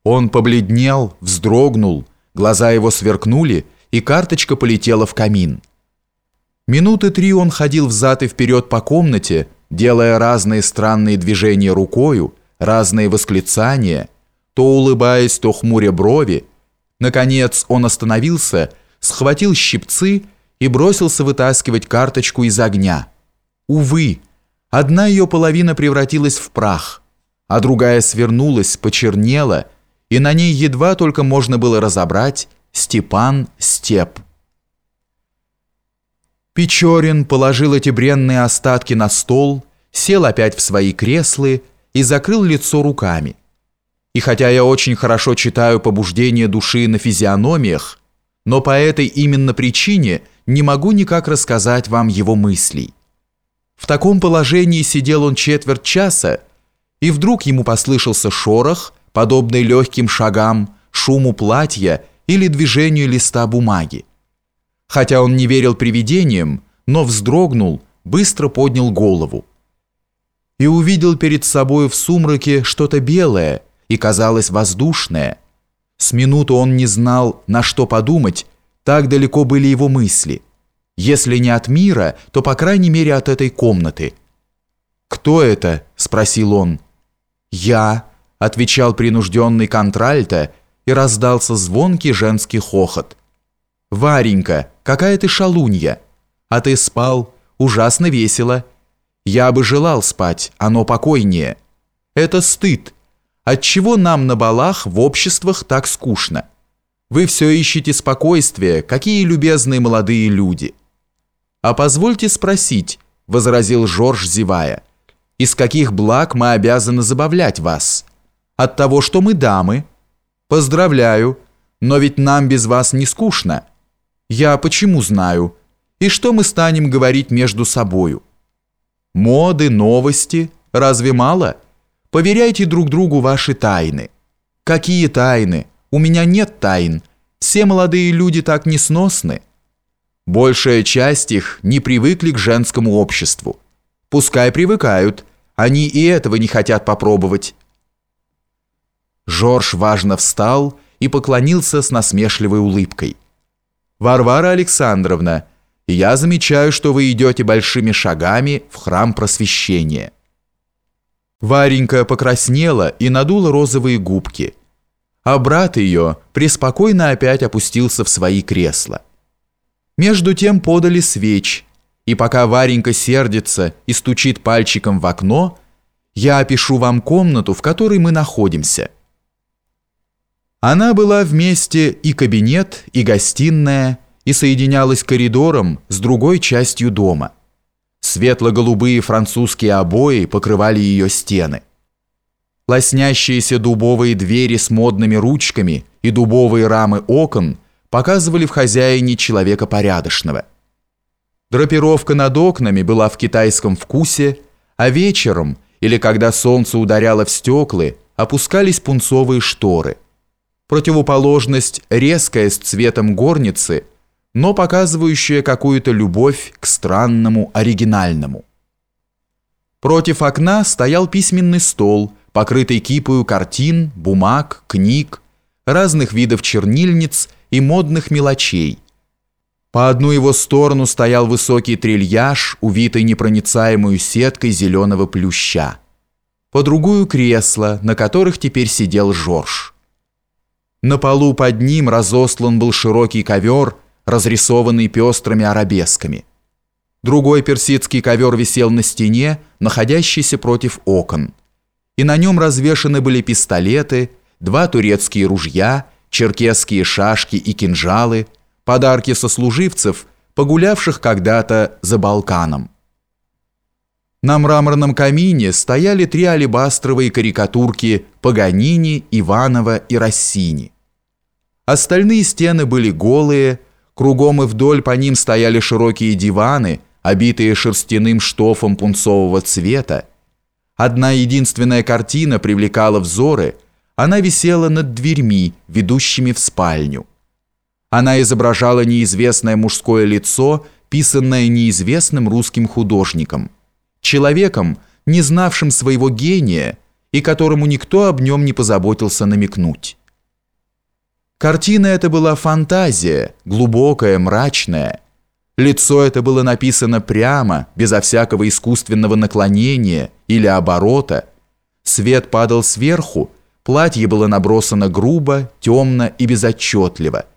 Он побледнел, вздрогнул, глаза его сверкнули, и карточка полетела в камин. Минуты 3 он ходил взад и вперед по комнате, делая разные странные движения рукою, разные восклицания, то улыбаясь, то хмуря брови. Наконец он остановился, схватил щипцы и бросился вытаскивать карточку из огня. Увы, одна ее половина превратилась в прах, а другая свернулась, почернела, и на ней едва только можно было разобрать «Степан Степ». Печорин положил эти бренные остатки на стол, сел опять в свои кресла и закрыл лицо руками. И хотя я очень хорошо читаю побуждение души на физиономиях, но по этой именно причине не могу никак рассказать вам его мыслей. В таком положении сидел он четверть часа, и вдруг ему послышался шорох, подобный легким шагам, шуму платья или движению листа бумаги. Хотя он не верил привидениям, но вздрогнул, быстро поднял голову и увидел перед собой в сумраке что-то белое и, казалось, воздушное. С минуту он не знал, на что подумать, так далеко были его мысли. Если не от мира, то, по крайней мере, от этой комнаты. «Кто это?» – спросил он. «Я», – отвечал принужденный контральто, и раздался звонкий женский хохот. «Варенька, какая ты шалунья! А ты спал? Ужасно весело. Я бы желал спать, оно покойнее. Это стыд. Отчего нам на балах в обществах так скучно? Вы все ищете спокойствия, какие любезные молодые люди». «А позвольте спросить», – возразил Жорж, зевая, «из каких благ мы обязаны забавлять вас? От того, что мы дамы? Поздравляю, но ведь нам без вас не скучно. Я почему знаю? И что мы станем говорить между собою? Моды, новости, разве мало? Поверяйте друг другу ваши тайны». «Какие тайны? У меня нет тайн. Все молодые люди так несносны». «Большая часть их не привыкли к женскому обществу. Пускай привыкают, они и этого не хотят попробовать». Жорж важно встал и поклонился с насмешливой улыбкой. «Варвара Александровна, я замечаю, что вы идете большими шагами в храм просвещения». Варенька покраснела и надула розовые губки, а брат ее преспокойно опять опустился в свои кресла. Между тем подали свеч, и пока Варенька сердится и стучит пальчиком в окно, я опишу вам комнату, в которой мы находимся. Она была вместе и кабинет, и гостиная, и соединялась коридором с другой частью дома. Светло-голубые французские обои покрывали ее стены. Лоснящиеся дубовые двери с модными ручками и дубовые рамы окон показывали в хозяине человека порядочного. Драпировка над окнами была в китайском вкусе, а вечером, или когда солнце ударяло в стекла, опускались пунцовые шторы. Противоположность резкая с цветом горницы, но показывающая какую-то любовь к странному, оригинальному. Против окна стоял письменный стол, покрытый кипою картин, бумаг, книг, разных видов чернильниц и модных мелочей. По одну его сторону стоял высокий трильяж, увитый непроницаемой сеткой зеленого плюща. По другую кресла, на которых теперь сидел Жорж. На полу под ним разостлан был широкий ковер, разрисованный пестрыми арабесками. Другой персидский ковер висел на стене, находящейся против окон, и на нем развешаны были пистолеты, 2 турецкие ружья, черкесские шашки и кинжалы, подарки сослуживцев, погулявших когда-то за Балканом. На мраморном камине стояли 3 алебастровые карикатурки Паганини, Иванова и Россини. Остальные стены были голые, кругом и вдоль по ним стояли широкие диваны, обитые шерстяным штофом пунцового цвета. Одна единственная картина привлекала взоры, она висела над дверьми, ведущими в спальню. Она изображала неизвестное мужское лицо, писанное неизвестным русским художником, человеком, не знавшим своего гения и которому никто об нем не позаботился намекнуть. Картина эта была фантазия, глубокая, мрачная. Лицо это было написано прямо, безо всякого искусственного наклонения или оборота. Свет падал сверху, платье было набросано грубо, темно и безотчетливо.